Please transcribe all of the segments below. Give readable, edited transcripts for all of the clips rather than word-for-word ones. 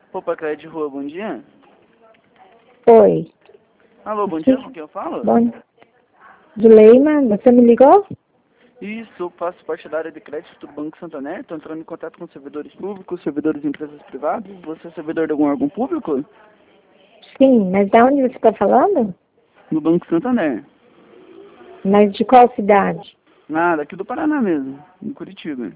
Opa, Cléia de Rua, bom dia. Oi. Alô, bom dia, com quem eu falo? Bom, Zuleima, você me ligou? Isso, eu faço parte da área de crédito do Banco Santander, estou entrando em contato com servidores públicos, servidores de empresas privadas. Você é servidor de algum órgão público? Sim, mas de onde você está falando? No Banco Santander. Mas de qual cidade? Ah, daqui do Paraná mesmo, em Curitiba.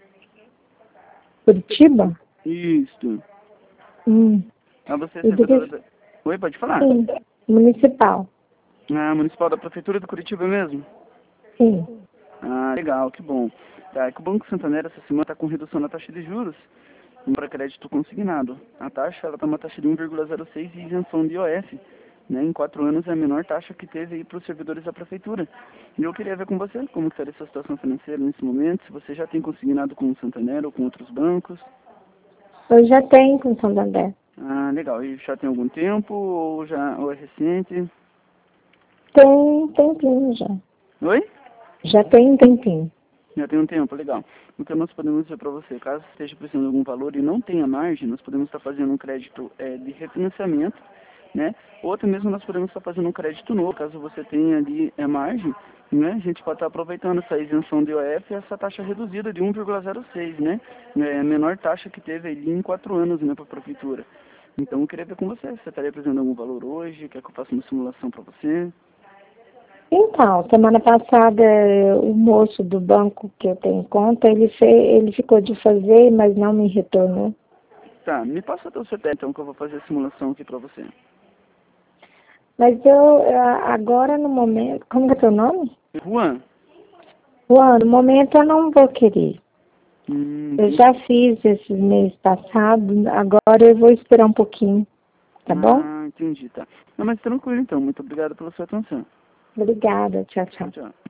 Curitiba? Isso. Hum. Ah, você é E do servidora que... da... Oi, pode falar? Sim, municipal. Ah, municipal da Prefeitura de Curitiba mesmo? Sim. Ah, legal, que bom. Tá, é que o Banco Santander essa semana está com redução na taxa de juros para crédito consignado. A taxa, ela está uma taxa de 1,06 e isenção de IOF. Né? Em 4 anos é a menor taxa que teve aí para os servidores da Prefeitura. E eu queria ver com você como que estaria a sua situação financeira nesse momento, se você já tem consignado com o Santander ou com outros bancos. Eu já tenho com Santander. Ah, legal. E já tem algum tempo ou é recente? Tem um tempinho já. Oi? Já tem um tempinho. Já tem um tempo, legal. O que nós podemos dizer para você, caso esteja precisando de algum valor e não tenha margem, nós podemos estar fazendo um crédito de refinanciamento, né? Ou até mesmo nós podemos estar fazendo um crédito novo, caso você tenha ali margem, né? A gente pode estar aproveitando essa isenção de IOF e essa taxa reduzida de 1,06, né? É a menor taxa que teve ali em 4 anos, né, para a prefeitura. Então eu queria ver com você, você estaria apresentando algum valor hoje, quer que eu faça uma simulação para você? Então, semana passada, o moço do banco que eu tenho conta, ele ficou de fazer, mas não me retornou. Tá, me passa o seu CPF então que eu vou fazer a simulação aqui para você. Mas agora no momento, como que é teu nome? Juan? Juan, no momento eu não vou querer. Eu Entendi. já fiz esse mês passado, agora eu vou esperar um pouquinho, tá bom? Ah, entendi, tá. Não, mas tranquilo então. Muito obrigado pela sua atenção. Obrigada, tchau, Tchau, tchau. tchau.